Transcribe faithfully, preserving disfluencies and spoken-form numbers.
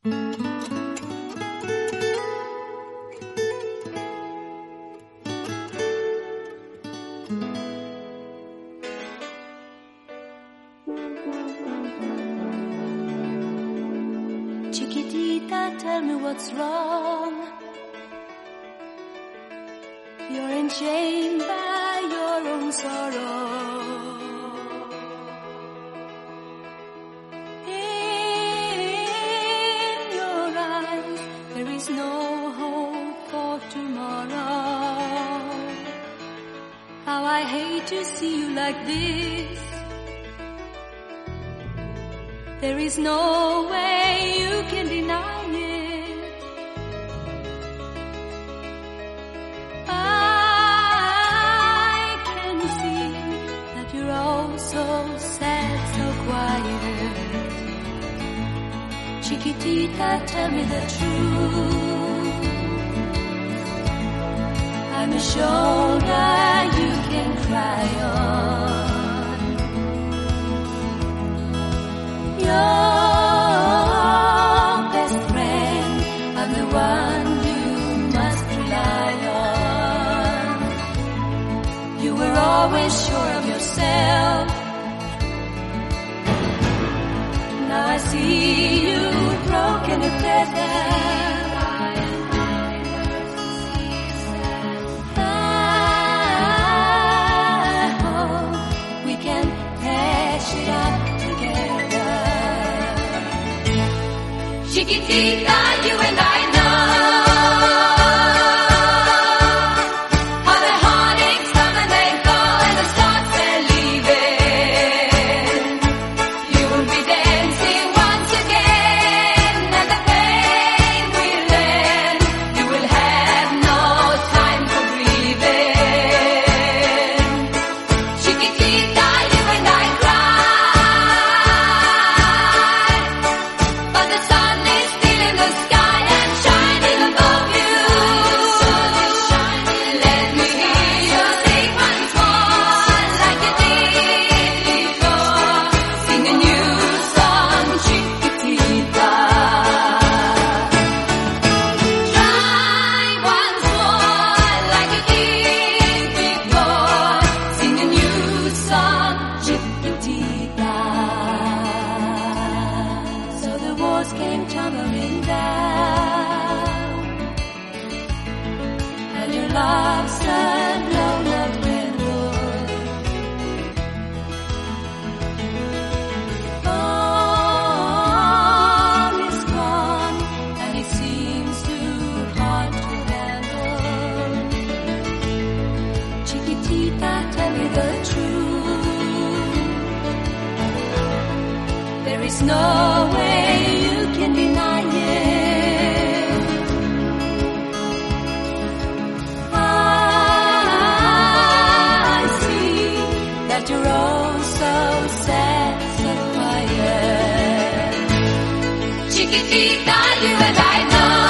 Chiquitita, tell me what's wrong. You're enchained by your own sorrow. In your eyes, there is no hope for tomorrow. How I hate to see you like this. There is no way you can deny it. I can see that you're all so sad, so quiet. Chiquitita, tell me the truth. I'm a shoulder you can cry on. Your best friend, I'm the one you must rely on. You were always sure of yourself. Now I see you broken and better. I hope we can patch it up. Chiquitita, you and I know how the heartaches come and they go and the stars they're leaving. You will be dancing once again and the pain will end. You will have no time for grieving. Chiquitita, you and I cry, but the sun is still in the sky and shining above you. Let me hear you sing once more like you did before. Sing a new song, Chiquitita. Try once more like you did before. Sing a new song, Chiquitita. So the walls came tumbling down, and your love's turned blown up redwood. All is gone, and it seems too hard to handle. Chiquitita, tell me the truth. There is no way you can deny it. I see that you're all so sad, so quiet. Chiquitita, you and I know